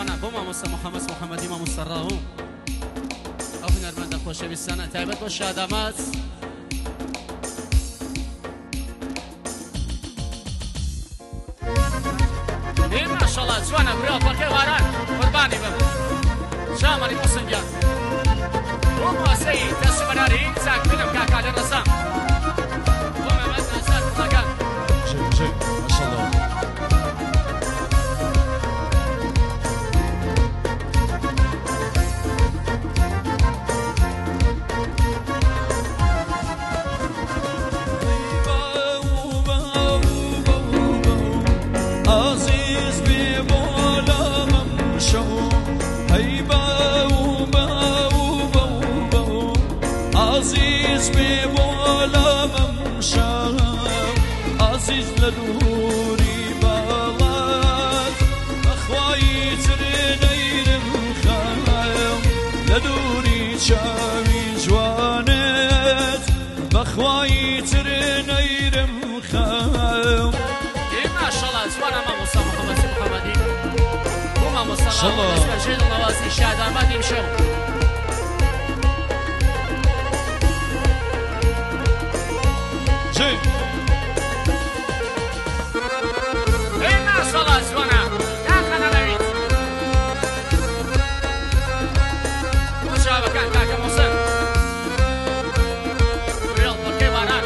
جوانە بۆ مامۆستا محەممەدی مامۆستا ڕاهوو ئەو هونەرمەندە خۆشەویستانە تایبەت بۆ شادامات ماشەڵڵا جوانە برێوە پەکەی واران قوربانی بم شامەری موسنگیان بۆ مواسەی دەستمەراری چاک بنم کاکا لە ڕەزام بۆ مەمەد نەزار کوڵەکان ماشەڵڵا عزيز ببولا ممشى عزيز لدوري بالات أخواي ترينير مخايم لدوري شاوي جوانت بأخواي ترينير مخايم ما شاء الله زوانا مامۆستا محەممەدی بۆ مامۆستا ڕاهوو دەستبەرژێر نەوازی شاداماتی شەو ماشەڵڵا جوانە کاکەنە لەویت چاوەکان کاکە موسن ڕێڵ پەکەی واران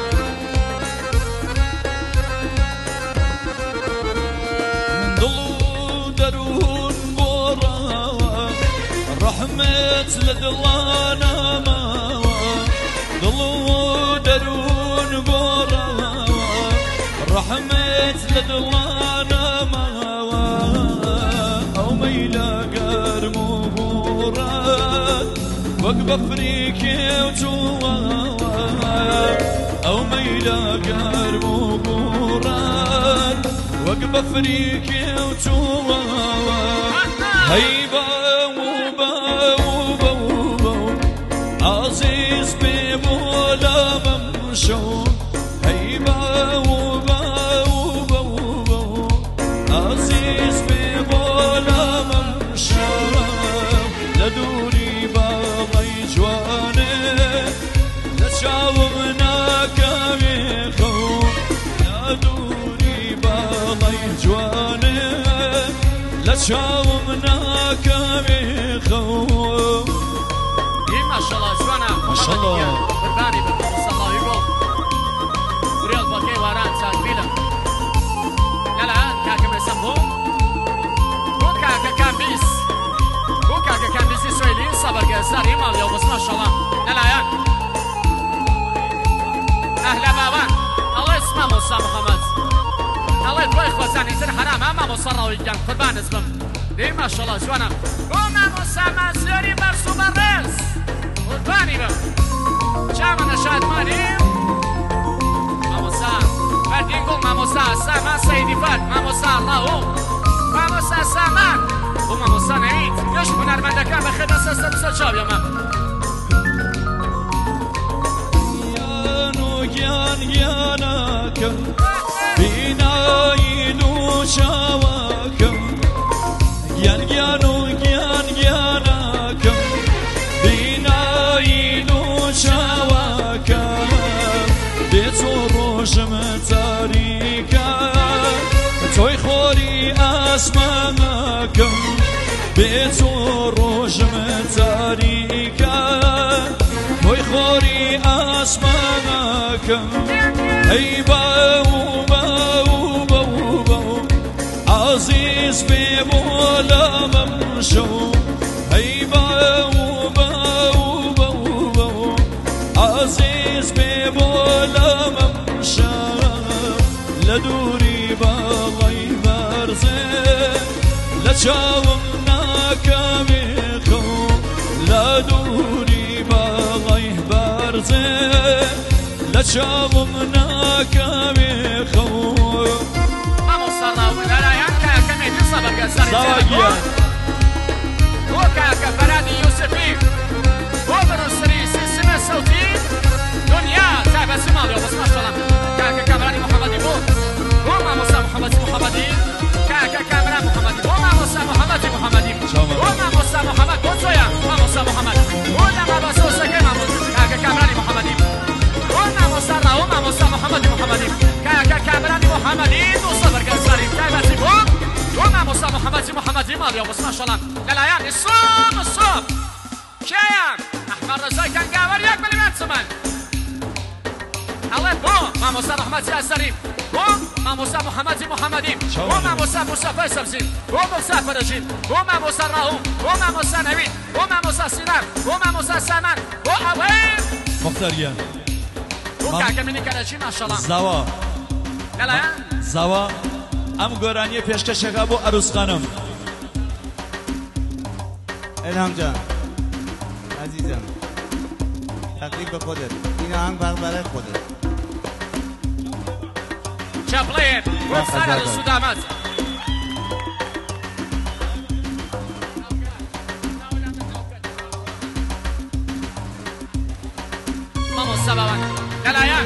من دڵ و دەروون بۆ ڕاوە ڕەحمەت لە دڵانە ماوە دڵ و دەروون بۆ ڕاوە ڕەحمەت لە دڵانە ماوە ئەو مەیلە گەرم و بوڕات وەک بەفری کێوتووە ئەو مەیلە گەرم و بوڕات وەک بەفری کێوتووە هەی بە عزیز بێ بۆ لە مەمشەو هەی بە عزيز ببولا ممشى لدوري باغي جواني لشاومنا كاميخو لدوري باغي جواني لشاومنا كاميخو ما شاء الله جوانا ما شاء الله قرباني بمامۆستا ڕاهووی بۆ برێڵ پەکەی واران چاک بیلم الآن كاكا مسمو كاكا كامبيس كاكا كامبيس إسرائيلي صبر جزار إمام يوم ما شاء الله الآن أهلا بابا الله اسمه موسى محمد الله يدوي خوزاني زين حرام أما موسى راوي جان قربان اسمه دي ما شاء الله جوانا وما موسى مازيوري مرسو برس قرباني بم جامع نشاد ماني موسى فردين قول مامۆستا سامان سەیدی فەرد مامۆستا ڕاهوو مامۆستا سامان بۆ مامۆستا نەوید گەش هونەرمەندەکان بە خێدە سەستە بسە چاویەمە گیان و گیان گیانەکەم بینایی و چاوەکەم گیان گیان و گیان گیانەکەم بینایی و چاوەکەم بێت و ڕۆژم تاریکە تۆی خۆری ئاسمانەکەم بێت و ڕۆژم تاریکە تۆی خۆری ئاسمانەکەم ئەی باو عزیز بێ بۆ لە مەمشەو ئەی باو عزيز ببولا ممشى لدوري باغي برزي لشاومنا كميخو لدوري باغي برزي لشاومنا كميخو مامۆستا ڕاهوو لەلایەن کاکە مێدی سەبەر گەزاری وكاكا فرادي يوسفي وبروسري سلسلة صوتي دنيا تابع سماوي بس ما شاء الله كاكا كامراني محمدي بو وما موسى محمدي كاكا كامران محمدي وما موسى محمدي محمدی ماڵیەوە بەس ماشەڵڵا لەلایەن الصوب کێیان ئەحمەد ڕەزای کەنگاوەر یەک ملیۆن چمن ئەڵێ بۆ مامۆستا ڕەحمەتی ئەسەریم بۆ مامۆستا محەممەدی محەممەدیم بۆ مامۆستا موسەفای سەبزیم بۆ مۆستا فەرەژین بۆ مامۆستا ڕاهوم بۆ مامۆستا نەوید بۆ مامۆستا سینار بۆ مامۆستا سامان بۆ ئەوەی مختاریان بۆ کاکە منی کەرەچی ماشەڵڵا زاوا لەلایەن زاوا ئەم گۆرانیە پێشکەشەکە بۆ ئەروسخانم الهام جان عزیزم تقریب به خودت این آهنگ برای خودت چاپڵێت بۆ سارە سوودامەت مامۆستا باوان لەلایەن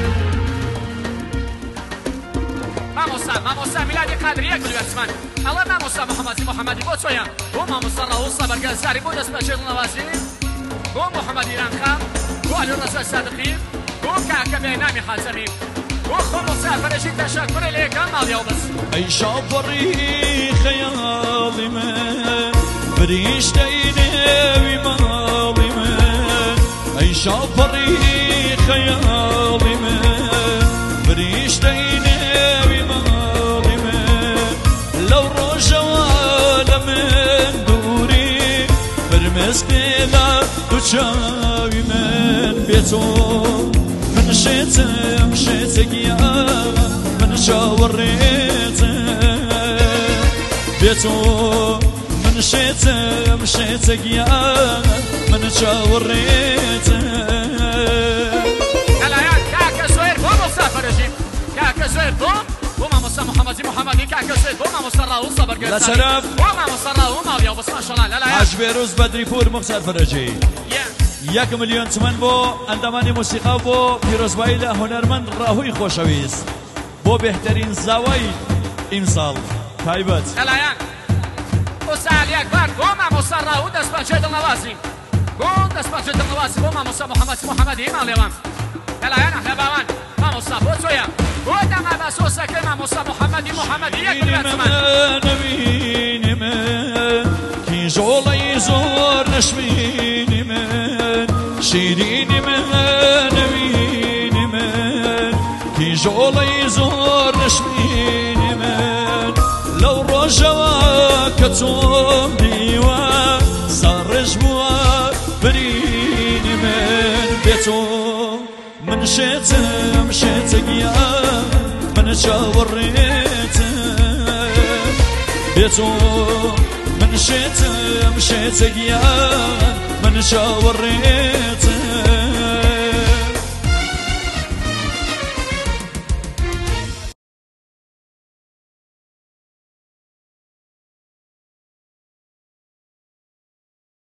مامۆستا میلادی قادری یەک ملیۆن چمن ئەڵێ مامۆستا محەممەدی محەممەدی بۆ چۆیە بۆ مامۆستا ڕەووسە بەرگەزاری بۆ دەست بەچێ نەوازی بۆ محەممەد ئیرانخان بۆ عەلی ڕەزای سادقی بۆ کاکە بێنامی حاتەمی بۆ خۆمۆستا فەرەژی تەشەکوڕی لە یەکەم ماڵیەوە بەس ئەی شاپەڕی خەیاڵی من بریشتەی نێوی ماڵی من ئەی شاپەڕی خەیاڵی من بریشتەی نێوی ماڵی من لەو ڕۆژەوە لە من دووری فرمێسکێدا دووچاوی من بێتۆ من شێتم شێتەگیە من چاوەڕێتم بێتۆ من شێتم شێتەگیە من چاوەڕێتم لەلایەن کاکە زۆیر بۆ مۆستا فەرەژیم کاکە زۆیر بۆ مامۆستا محەممەدی محەممەدی کاکە زۆیر بۆ مامۆستا ڕاووسە بەرگەزاری بۆ مامۆستا ڕاهوم ماڵیەوە بەس ماشەڵڵا لەلایەن حاج بێروز بەدریپور مختار فەرەجی 1 ملیۆن چمن بۆ ئەندامانی موسیقا بۆ پیرۆزبایی لە هونەرمەند ڕاهووی خۆشەویست بۆ بهترین زاوای ئیمساڵ تایبەت لەلایەن ئوستاد یەکبار بۆ مامۆستا ڕاهوو دەستپەنجەی دڵنەوازی بۆ دەستپەنجەی دڵنەوازی بۆ مامۆستا محەممەدی محەممەدی ماڵێوە لەلایەن ئەحلە باوان مامۆستا بۆ چۆیە بۆ دەما بە سۆسەکەی مامۆستا محەممەدی محەممەدی یەک ملیۆن چمن نەبینی من کیژۆڵەی زۆر نەشمینی من شیرینی من نەبینی من کیژۆڵەی زۆر نەشمینی من لەو ڕۆژەوە کە تۆم دیوە ساڕژ بووە برینی من بێتۆ من شێتم شێتەگیە من چاوەڕێتم بێتۆ من شێتم شێتەگیە من چاوەڕێتم